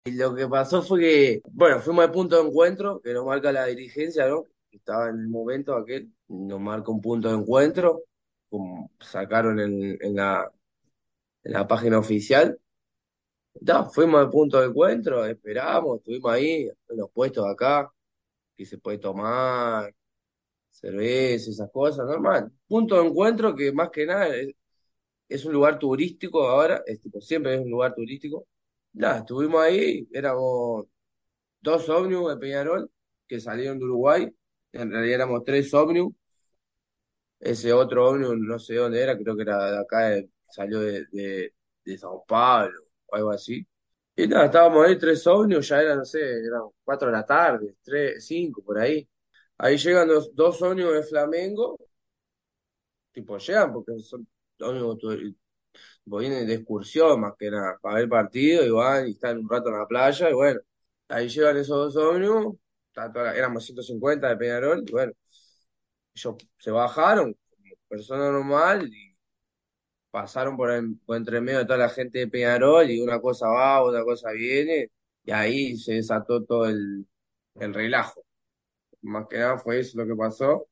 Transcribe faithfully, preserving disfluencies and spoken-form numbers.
Y lo que pasó fue que, bueno, fuimos al punto de encuentro que nos marca la dirigencia, ¿no? Estaba en el momento aquel, nos marca un punto de encuentro, como sacaron en, en la, en la página oficial. Da, fuimos al punto de encuentro, esperamos, estuvimos ahí, en los puestos acá, que se puede tomar, cerveza, esas cosas, normal. Punto de encuentro que más que nada es, es un lugar turístico ahora, es tipo, siempre es un lugar turístico. Nada, estuvimos ahí, éramos dos ómnibus de Peñarol que salieron de Uruguay, en realidad éramos tres ómnibus, ese otro ómnibus no sé dónde era, creo que era de acá, de- salió de, de, de Sao Paulo o algo así. Y nada, estábamos ahí, tres ómnibus, ya era, no sé, eran cuatro de la tarde, tres, cinco, por ahí. Ahí llegan dos, dos ómnibus de Flamengo, tipo, llegan porque son ómnibus, tu- tipo, vienen de excursión más que nada, para ver el partido y van y están un rato en la playa y bueno, ahí llegan esos dos ómnibus, está toda la- éramos ciento cincuenta de Peñarol y bueno, ellos se bajaron como persona normal y pasaron por, en- por entre medio de toda la gente de Peñarol y una cosa va, otra cosa viene y ahí se desató todo el, el relajo. Más que nada fue eso lo que pasó.